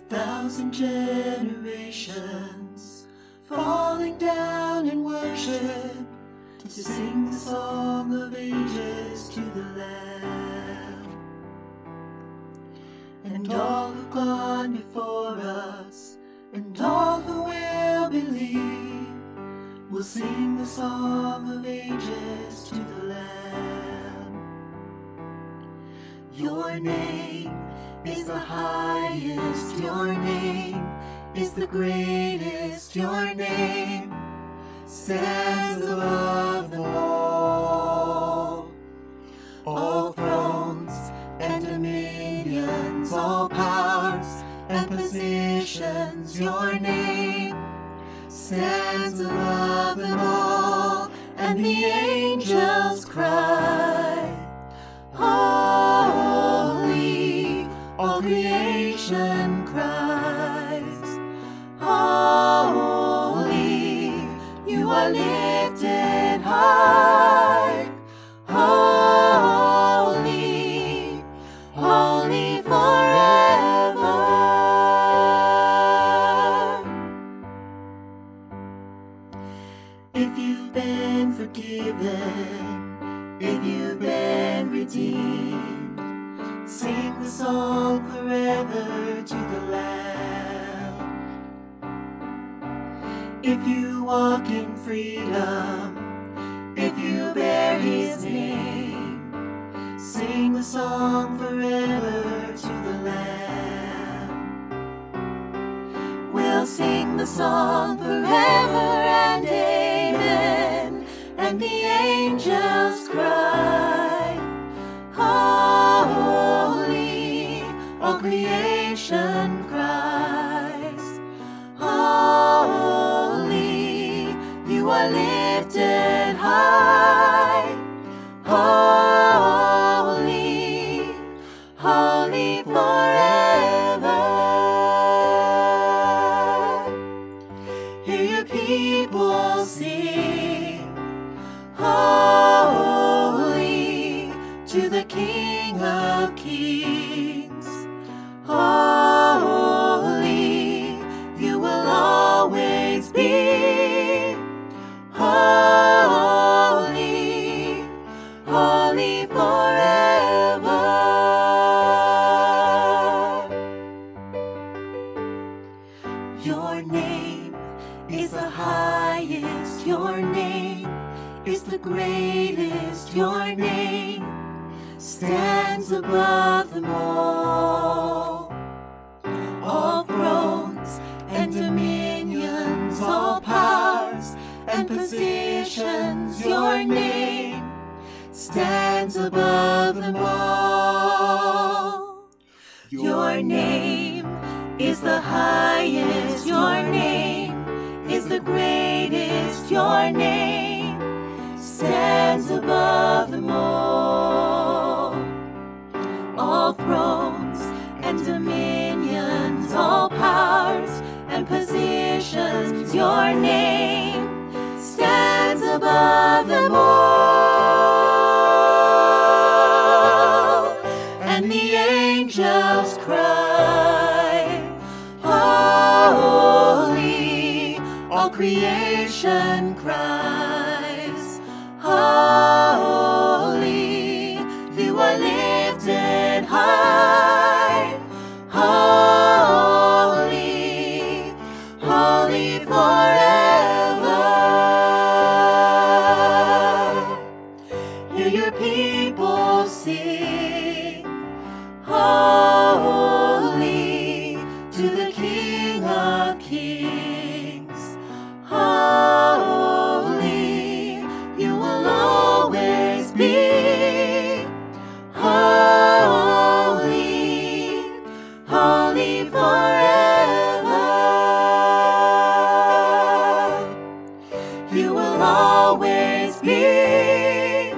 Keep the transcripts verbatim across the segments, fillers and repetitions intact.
Thousand generations falling down in worship to sing the song of ages to the Lamb. And all who've gone before us, and all who will believe, will sing the song of ages to the Lamb. Your name is the highest, your name is the greatest, your name stands above them all. All thrones and dominions, all powers and positions, your name stands above them all. And the angels cry, holy, all creation cries, holy, you are lifted high, holy, holy forever. If you've been forgiven, if you've been redeemed, sing the song forever to the Lamb. If you walk in freedom, if you bear His name, sing the song forever to the Lamb. We'll sing the song forever and amen, and the angels cry, holy, all creation cries, holy, you are lifted high, holy, holy forever. Hear your people sing, holy, to the King of Kings. Holy, you will always be. Holy, holy forever. Your name is the highest, your name is the greatest, your name stands above them all. All thrones and dominions, all powers and positions, your name stands above them all. Your name is the highest, your name is the greatest, your name stands above them all. All thrones and dominions, all powers and positions, your name stands above them all. And the angels cry, holy, all creation cries, holy, you are lifted high, holy, holy forever. Hear your people sing, holy, to the King of Kings. Holy, you will always be. Holy, holy forever. You will always be.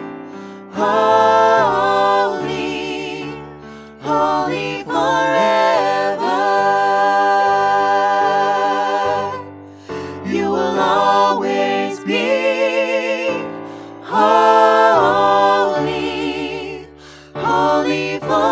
Holy, holy forever. You will always be. Holy, holy forever.